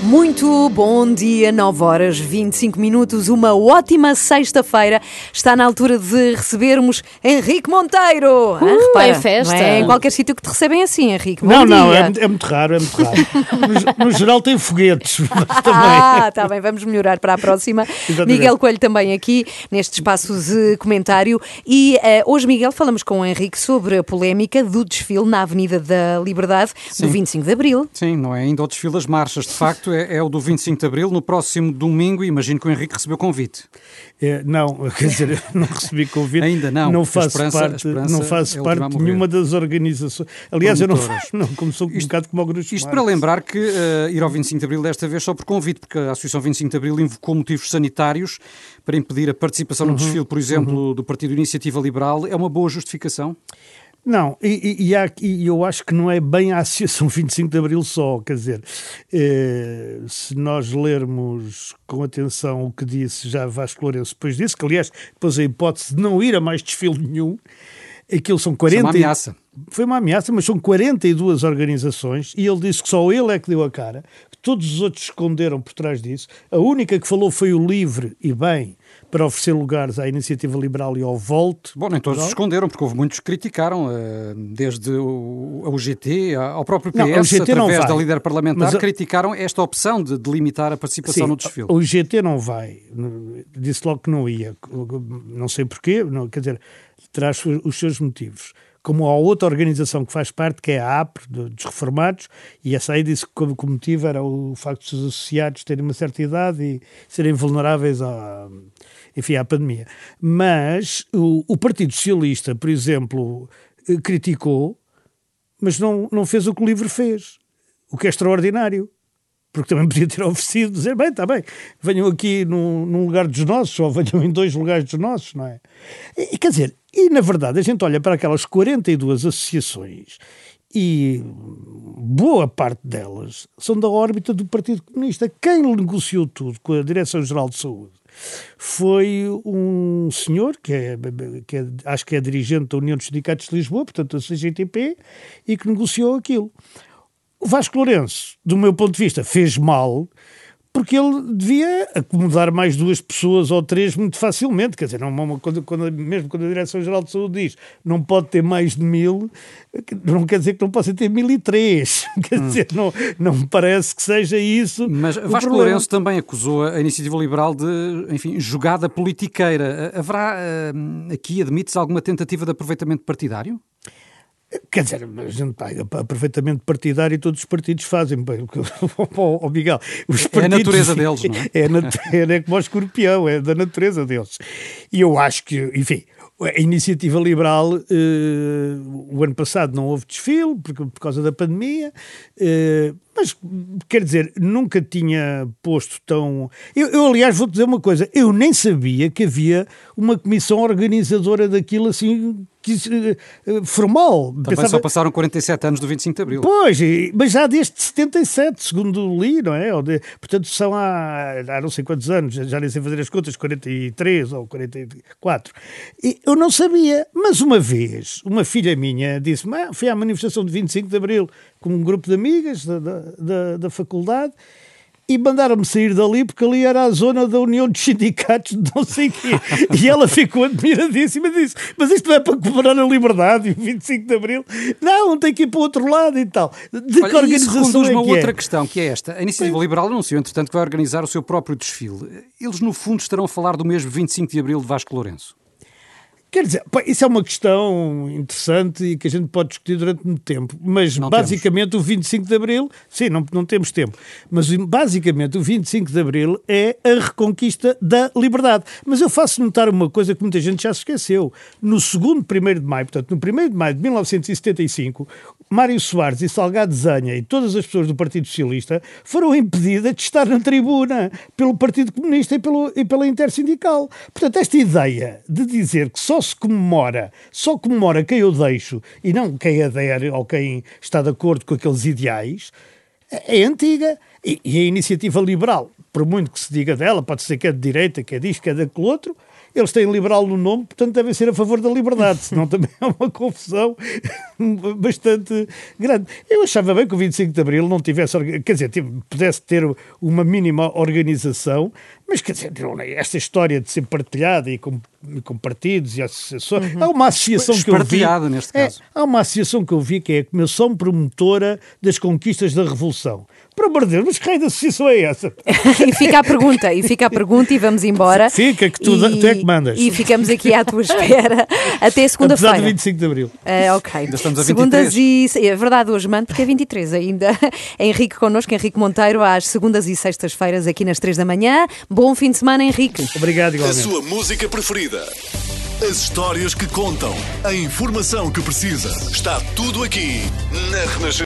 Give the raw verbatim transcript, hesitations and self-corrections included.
Muito bom dia, nove horas vinte e cinco minutos, uma ótima sexta-feira. Está na altura de recebermos Henrique Monteiro. Uh, ah, repara, é festa. Não é em qualquer sítio que te recebem assim, Henrique. Bom não, dia. não, é, é muito raro, é muito raro. No, no geral tem foguetes, mas também. Ah, está bem, vamos melhorar para a próxima. Miguel Coelho também aqui, neste espaço de comentário. E uh, hoje, Miguel, falamos com o Henrique sobre a polémica do desfile na Avenida da Liberdade, Sim. do vinte e cinco de Abril. Sim, não é ainda o desfile das marchas, de facto, é, é o do vinte e cinco de Abril, no próximo domingo, e imagino que o Henrique recebeu convite. É, não, quer dizer, não recebi convite. Ainda não. Não faço esperança, parte, não faço parte de nenhuma das organizações. Aliás, eu não faço, não, como sou um isto, bocado como o Grupo Isto para lembrar que uh, ir ao vinte e cinco de Abril desta vez só por convite, porque a Associação vinte e cinco de Abril invocou motivos sanitários para impedir a participação no uhum, desfile, por exemplo, uhum. do Partido Iniciativa Liberal. É uma boa justificação? Não, e, e, e, há, e eu acho que não é bem a Associação vinte e cinco de Abril só, quer dizer, eh, se nós lermos com atenção o que disse já Vasco Lourenço depois disso, que aliás, depois a hipótese de não ir a mais desfile nenhum, aquilo são quarenta... Foi uma ameaça. Foi uma ameaça, mas são quarenta e duas organizações, e ele disse que só ele é que deu a cara, que todos os outros esconderam por trás disso. A única que falou foi o LIVRE, e bem, para oferecer lugares à Iniciativa Liberal e ao Volt. Bom, nem todos se esconderam, porque houve muitos que criticaram, desde o, o G T ao próprio P S, não, o G T através da líder parlamentar, mas, criticaram esta opção de, de limitar a participação sim, no desfile. O G T não vai, disse logo que não ia, não sei porquê, não, quer dizer, traz os seus motivos. Como há outra organização que faz parte, que é a A P R, dos reformados, e essa aí disse que o motivo era o facto de os associados terem uma certa idade e serem vulneráveis à, enfim, à pandemia. Mas o, o Partido Socialista, por exemplo, criticou, mas não, não fez o que o LIVRE fez, o que é extraordinário. Porque também podia ter oferecido, dizer, bem, está bem, venham aqui num, num lugar dos nossos, ou venham em dois lugares dos nossos, não é? E, quer dizer, e na verdade a gente olha para aquelas quarenta e duas associações e boa parte delas são da órbita do Partido Comunista. Quem negociou tudo com a Direção-Geral de Saúde foi um senhor, que, é, que é, acho que é dirigente da União dos Sindicatos de Lisboa, portanto a C G T P, e que negociou aquilo. O Vasco Lourenço, do meu ponto de vista, fez mal porque ele devia acomodar mais duas pessoas ou três muito facilmente. Quer dizer, não, quando, quando, mesmo quando a Direção-Geral de Saúde diz não pode ter mais de mil, não quer dizer que não possa ter mil e três. Quer hum. dizer, não, não me parece que seja isso. Mas Vasco problema. Lourenço também acusou a Iniciativa Liberal de, enfim, jogada politiqueira. Haverá uh, aqui, admite-se, alguma tentativa de aproveitamento partidário? Quer dizer, a gente está perfeitamente partidário e todos os partidos fazem. Ó oh, Miguel, os partidos, é a natureza deles, não é? É, nat- é como o escorpião, é da natureza deles. E eu acho que, enfim, a Iniciativa Liberal, eh, o ano passado não houve desfile por, por causa da pandemia, eh, mas, quer dizer, nunca tinha posto tão... Eu, eu, aliás, vou-te dizer uma coisa, eu nem sabia que havia uma comissão organizadora daquilo assim... formal. Também Pensava... só passaram quarenta e sete anos do vinte e cinco de Abril. Pois, mas já desde setenta e sete, segundo li, não é? De... Portanto, são há, há não sei quantos anos, já nem sei fazer as contas, quarenta e três ou quarenta e quatro. E eu não sabia, mas uma vez, uma filha minha disse-me, ah, fui à manifestação de vinte e cinco de Abril com um grupo de amigas da, da, da faculdade, e mandaram-me sair dali porque ali era a zona da União dos Sindicatos de não sei o quê. E ela ficou admiradíssima e disse, mas isto não é para comemorar a liberdade e o vinte e cinco de Abril? Não, tem que ir para o outro lado e tal. De Olha, que organização isso conduz-me é a que outra é? questão, que é esta. A Iniciativa Sim. Liberal anunciou, entretanto, que vai organizar o seu próprio desfile. Eles, no fundo, estarão a falar do mesmo vinte e cinco de Abril de Vasco Lourenço. Quer dizer, pá, isso é uma questão interessante e que a gente pode discutir durante muito tempo, mas não basicamente temos. o vinte e cinco de Abril, sim, não, não temos tempo, mas basicamente o vinte e cinco de Abril é a reconquista da liberdade. Mas eu faço notar uma coisa que muita gente já se esqueceu. No segundo primeiro de maio, portanto, no primeiro de maio de mil novecentos e setenta e cinco, Mário Soares e Salgado Zanha e todas as pessoas do Partido Socialista foram impedidas de estar na tribuna pelo Partido Comunista e, pelo, e pela Intersindical. Portanto, esta ideia de dizer que só se comemora, só comemora quem eu deixo e não quem adere ou quem está de acordo com aqueles ideais, é antiga. E, e a Iniciativa Liberal, por muito que se diga dela, pode ser que é de direita, que é disto, que é daquele outro, eles têm liberal no nome, portanto devem ser a favor da liberdade, senão também é uma confusão bastante grande. Eu achava bem que o vinte e cinco de Abril não tivesse, quer dizer, pudesse ter uma mínima organização, mas quer dizer, esta história de ser partilhada e com, com partidos e associações, uhum. há uma associação que eu vi, neste caso. É, há uma associação que eu vi que é a Comissão Promotora das Conquistas da Revolução. Por amor de Deus, mas que raio de associação é essa? E fica a pergunta, e fica a pergunta e vamos embora. Fica, que tu, e, tu é que mandas. E ficamos aqui à tua espera até segunda-feira. Apesar do vinte e cinco de Abril. Uh, ok. Ainda estamos a Segundas vinte e três. e... É verdade, hoje mando, porque é vinte e três ainda. Henrique connosco, Henrique Monteiro, às segundas e sextas-feiras aqui nas três da manhã. Bom fim de semana, Henrique. Obrigado, igualmente. A sua música preferida. As histórias que contam. A informação que precisa. Está tudo aqui na Renascença.